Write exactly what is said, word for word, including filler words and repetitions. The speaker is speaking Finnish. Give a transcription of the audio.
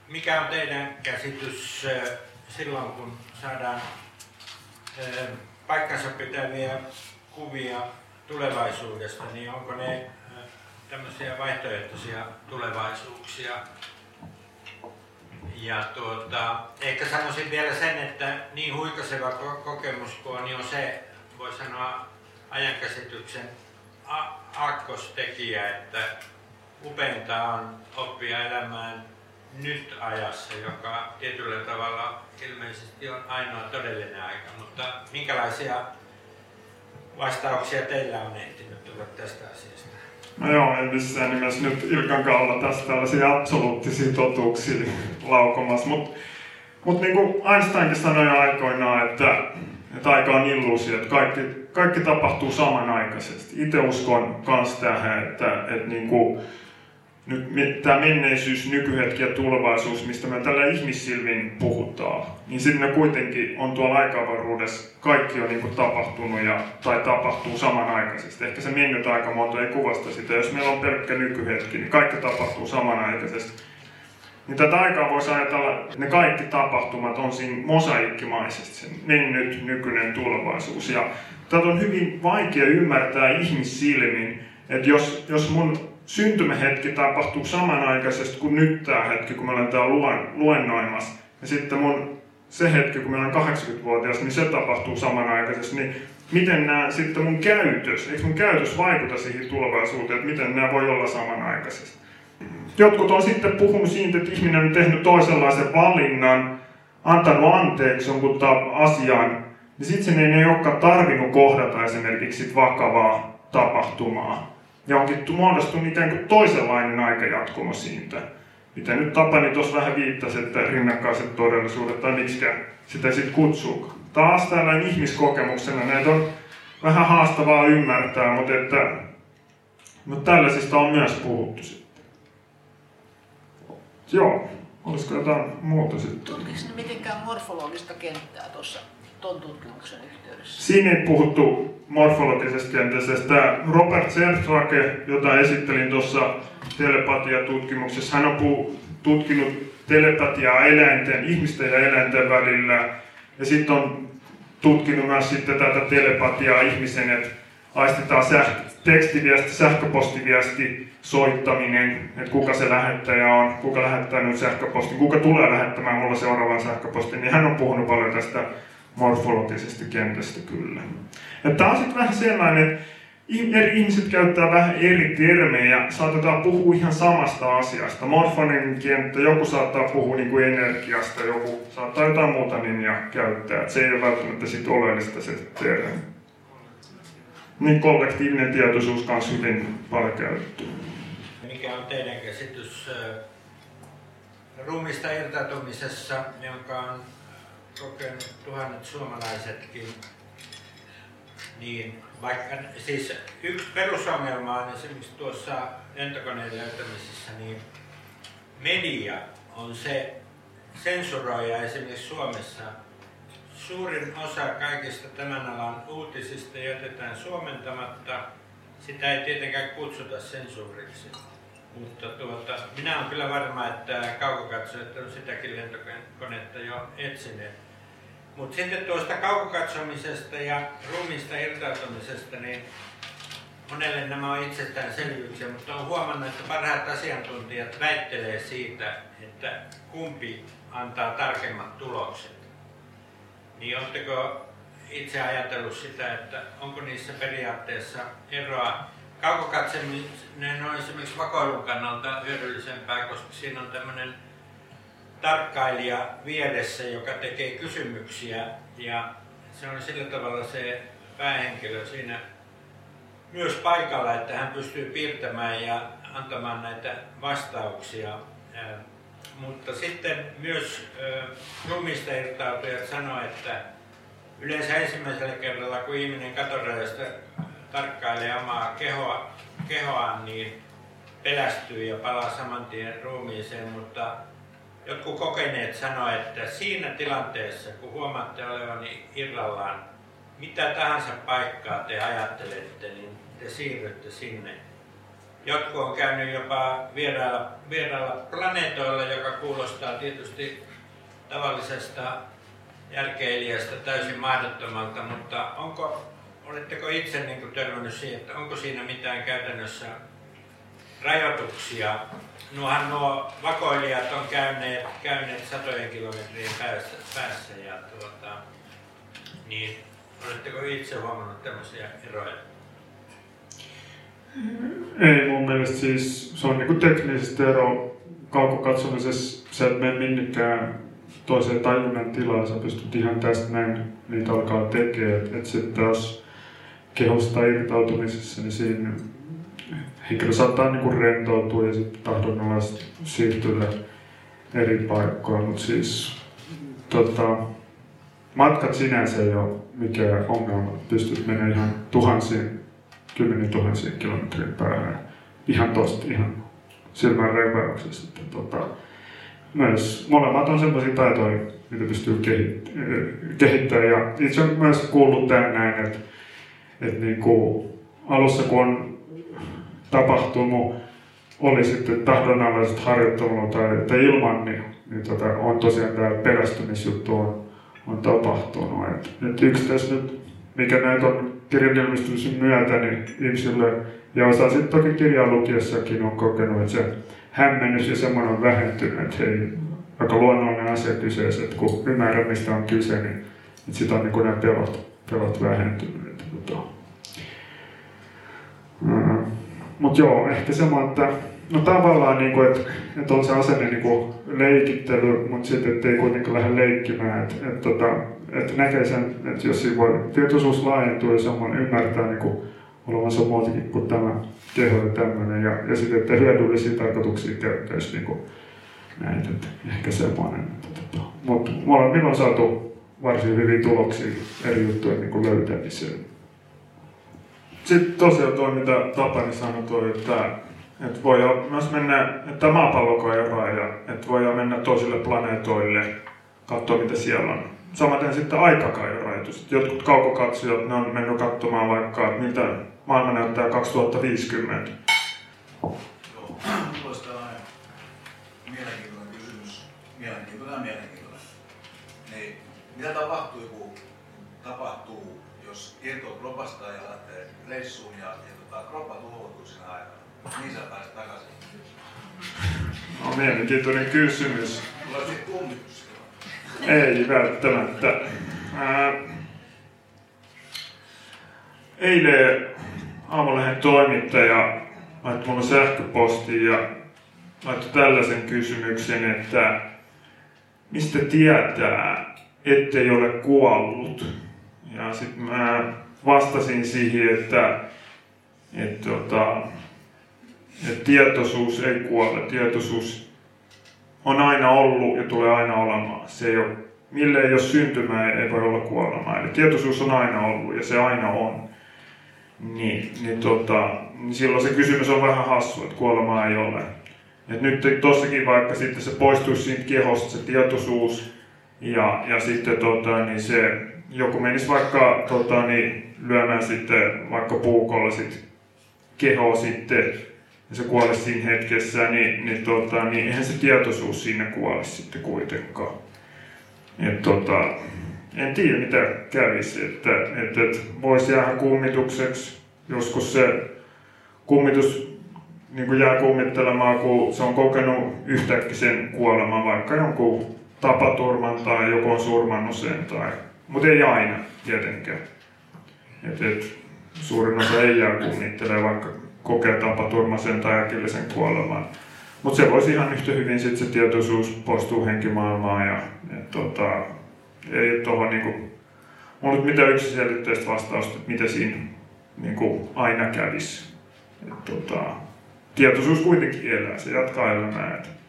mikä on teidän käsitys silloin, kun saadaan paikkansa pitäviä kuvia tulevaisuudesta, niin onko ne tämmöisiä vaihtoehtoisia tulevaisuuksia? Ja tuota, ehkä sanoisin vielä sen, että niin huikaseva kokemus kuin on, niin on se, voi sanoa, ajankäsityksen aakkostekijä, että upeinta on oppia elämään nyt ajassa, joka tietyllä tavalla ilmeisesti on ainoa todellinen aika. Mutta minkälaisia vastauksia teillä on ehtinyt tulla tästä asiasta? No joo, en missään nimessä nyt Ilkan kaudella tästä tällaisia absoluuttisia totuuksia laukomassa, mutta mut niin kuin Einsteinkin sanoi aikoinaan, että, että aika on illuusio, että kaikki, kaikki tapahtuu samanaikaisesti. Itse uskon myös tähän, että, että niin kuin, nyt tämä menneisyys, nykyhetki ja tulevaisuus, mistä me tällä ihmissilmin puhutaan, niin siinä kuitenkin on tuolla aikavaruudessa kaikki on niin kuin tapahtunut ja, tai tapahtuu samanaikaisesti. Ehkä se mennyt aikamuoto ei kuvasta sitä. Jos meillä on pelkkä nykyhetki, niin kaikki tapahtuu samanaikaisesti. Niin tätä aikaa voisi ajatella, että ne kaikki tapahtumat on siinä mosaikkimaisesti, sen mennyt, nykyinen, tulevaisuus. Ja tätä on hyvin vaikea ymmärtää ihmissilmin, että jos, jos mun syntymähetki tapahtuu samanaikaisesti kuin nyt tämä hetki, kun mä olen täällä luennoimassa. Ja sitten mun se hetki, kun mä olen kahdeksankymmentävuotias, niin se tapahtuu samanaikaisesti. Niin miten nämä sitten mun käytös, eikö mun käytös vaikuta siihen tulevaisuuteen, että miten nämä voi olla samanaikaisesti? Jotkut on sitten puhunut siitä, että ihminen on tehnyt toisenlaisen valinnan, antanut anteeksi jonkun asian, niin sitten sen ei olekaan tarvinnut kohdata esimerkiksi vakavaa tapahtumaa. Ja onkin muodostunut ikään kuin toisenlainen aikajatkumo siitä. Mitä nyt Tapani tuossa vähän viittasi, että rinnakkaiset todellisuudet, tai miksikä sitä sitten kutsuukaan. Taas tällainen ihmiskokemuksena näitä on vähän haastavaa ymmärtää, mutta, että, mutta tällaisista on myös puhuttu sitten. Joo, olisiko jotain muuta sitten? Tutkiko ne mitenkään morfologista kenttää tuossa tuon tutkimuksen yhteydessä? Siinä ei puhuttu morfologisesta kentästä. Tämä Robert Sertrake, jota esittelin tuossa telepatiatutkimuksessa, hän on tutkinut telepatiaa eläinten, ihmisten ja eläinten välillä. Ja sitten on tutkinut myös sitten tätä telepatiaa ihmisen, että aistetaan sähkö, tekstiviesti, sähköpostiviesti, soittaminen, että kuka se lähettäjä on, kuka lähettää nyt sähköpostin, kuka tulee lähettämään mulle seuraavan sähköpostin, niin hän on puhunut paljon tästä morfologisesta kentästä kyllä. Tämä on sitten vähän sellainen, että eri ihmiset käyttää vähän eri termejä ja saatetaan puhua ihan samasta asiasta. Morfoninen kenttä, joku saattaa puhua niin kuin energiasta, joku saattaa jotain muuta nimiä käyttää. Et se ei ole välttämättä sit oleellista se termi. Niin kollektiivinen tietoisuus kanssa hyvin paljon käytetty. Mikä on teidän käsitys ruumiista irtautumisessa, jonka on kokenut tuhannet suomalaisetkin? Niin, vaikka, siis yksi perusongelma on esimerkiksi tuossa lentokoneen löytämisessä, niin media on se sensuroija esimerkiksi Suomessa. Suurin osa kaikista tämän alan uutisista jätetään suomentamatta. Sitä ei tietenkään kutsuta sensuuriksi. Mutta tuota, minä olen kyllä varma, että kaukokatsojat on sitäkin lentokonetta jo etsineet. Mutta sitten tuosta kaukokatsomisesta ja ruumiista irtautumisesta, niin monelle nämä on itsestäänselvyyksiä, mutta olen huomannut, että parhaat asiantuntijat väittelee siitä, että kumpi antaa tarkemmat tulokset. Niin oletteko itse ajatellut sitä, että onko niissä periaatteessa eroa? Kaukokatseminen on esimerkiksi vakoilun kannalta hyödyllisempää, koska siinä on tämmöinen tarkkailija vieressä, joka tekee kysymyksiä, ja se on sillä tavalla se päähenkilö siinä myös paikalla, että hän pystyy piirtämään ja antamaan näitä vastauksia. Mutta sitten myös ruumiista irtautujat sanoo, että yleensä ensimmäisellä kerralla, kun ihminen katorajasta tarkkailee omaa kehoa, kehoaan, niin pelästyy ja palaa saman tien ruumiiseen, mutta jotkut kokeneet sanoo, että siinä tilanteessa, kun huomaatte olevani irrallaan, mitä tahansa paikkaa te ajattelette, niin te siirrytte sinne. jotkut on käynyt jopa vierailla, vierailla planeetoilla, joka kuulostaa tietysti tavallisesta järkeilijästä täysin mahdottomalta, mutta onko, oletteko itse niin kuin törmännyt siihen, että onko siinä mitään käytännössä rajoituksia? Nuohan nuo vakoilijat on käyneet, käyneet satojen kilometrien päässä, päässä ja tuota, niin oletteko itse huomannut tämmöisiä eroja? Ei mun mielestä siis, se on niinku teknisesti ero kaukokatsomisessa, sä et mene minnekään toiseen tajunnan tilaan, sä pystyt ihan tästä näin niitä alkaa tekemään, että et sitten taas kehosta irtautumisessa, niin siinä henkilö saattaa niinku rentoutua ja sitten tahdonalaisesti siirtyä eri paikkoihin, mutta siis tota, matkat sinänsä ei ole mikään ongelma, pystyt menemään ihan tuhansiin, kymmeniä tuhansia kilometrin päähän ihan tosta ihan silmän reverauksessa. Tota, myös molemmat on sellaisia taitoja, mitä pystyy kehittämään ja itse olen myös kuullut tämän näin, että, että niin kuin alussa kun on tapahtunut, oli sitten tahdonalaiset harjoittelua tai, tai ilman, niin, niin tota, on tosiaan tämä pelästymisjuttu on, on tapahtunut. Et, et yksi tässä nyt, mikä näitä on kirjan ilmestymisen myötä, niin ihmisille, ja osa sitten toki kirjan lukiessakin on kokenut, että se hämmennys ja semmoinen on vähentynyt, että hei, aika luonnollinen asia kyseessä, että kun ymmärrän mistä on kyse, niin että sitä on niin nämä pelot, pelot vähentynyt. Että, tota, mm. Mutta joo, ehkä semmoinen, että no tavallaan, niin kuin, että, että on se asenne niin kuin leikittely, mutta sitten ettei kuitenkaan lähde leikkimään. Että, että, että, että näkee sen, että jos siinä voi tietoisuus laajentua ja semmoinen ymmärtää niin kuin olevansa muutakin kuin tämä keho ja tämmöinen. Ja, ja sitten, että hyödyllisiä tarkoituksia käyttäisi niin kuin näitä. Että ehkä semmoinen. Mutta molemmilla on saatu varsin hyviä tuloksia eri juttujen niin kuin löytämiseen. Sitten tosiaan tuo, mitä Tapani sanoi, toi, että, että voi myös mennä, että maapallo koiraa ja että voi mennä toisille planeetoille, katsoa mitä siellä on. Samaten sitten aikakairajoitus. Jotkut kaukokatsojat, ne on mennyt katsomaan vaikka, miltä maailma näyttää kaksituhattaviisikymmentä. Joo, olisi tällainen mielenkiintoinen kysymys. Mielenkiintoinen ja mielenkiintoinen. Niin, mitä tapahtuu, kun tapahtuu, jos irtoat kropasta ja lähtee reissuun ja, ja tota, kroppa tuhoutuu siinä aikana? Niin sä pääset takaisin. No, mielenkiintoinen kysymys. Tulee sitten kummitus silloin. Ei välttämättä. Ää, eilen Aamulehden toimittaja laittoi mulle sähköpostiin ja laittoi tällaisen kysymyksen, että mistä tietää, ettei ole kuollut. Ja sitten mä vastasin siihen, että, että, että, että tietoisuus ei kuole. Tietoisuus on aina ollut ja tulee aina olemaan. Se ei ole, mille ei ole syntymää, ei voi olla kuolemaa. Eli tietoisuus on aina ollut ja se aina on. Niin, niin, tota, niin silloin se kysymys on vähän hassu, että kuolemaa ei ole. Et nyt tossakin vaikka sitten se poistuisi siitä kehosta se tietoisuus ja, ja sitten tota, niin se joku menisi vaikka tota, niin, lyömään sitten vaikka puukolla sit kehoa sitten ja se kuolisi siinä hetkessä, niin, niin, tota, niin eihän se tietoisuus siinä kuolisi sitten kuitenkaan. Et, tota, en tiedä mitä kävisi, että, että, että voisi jäädä kummitukseksi. Joskus se kummitus niin kuin jää kummittelemaan, kun se on kokenut yhtäkkisen kuoleman, vaikka jonkun tapaturman tai joku on surmannut sen. Tai, mutta ei aina tietenkään. Et, et, suurin osa ei jää kummittelemaan, vaikka kokee tapaturmaisen tai äkillisen kuoleman. Mutta se voisi ihan yhtä hyvin sit se tietoisuus poistuu henkimaailmaan ja et, tota, ei tuohon niinku, mulla nyt mitään yksiselitteistä vastausta, että mitä siinä niinku aina kävisi. Et, tota, tietoisuus kuitenkin elää, se jatkaa elämää. Et,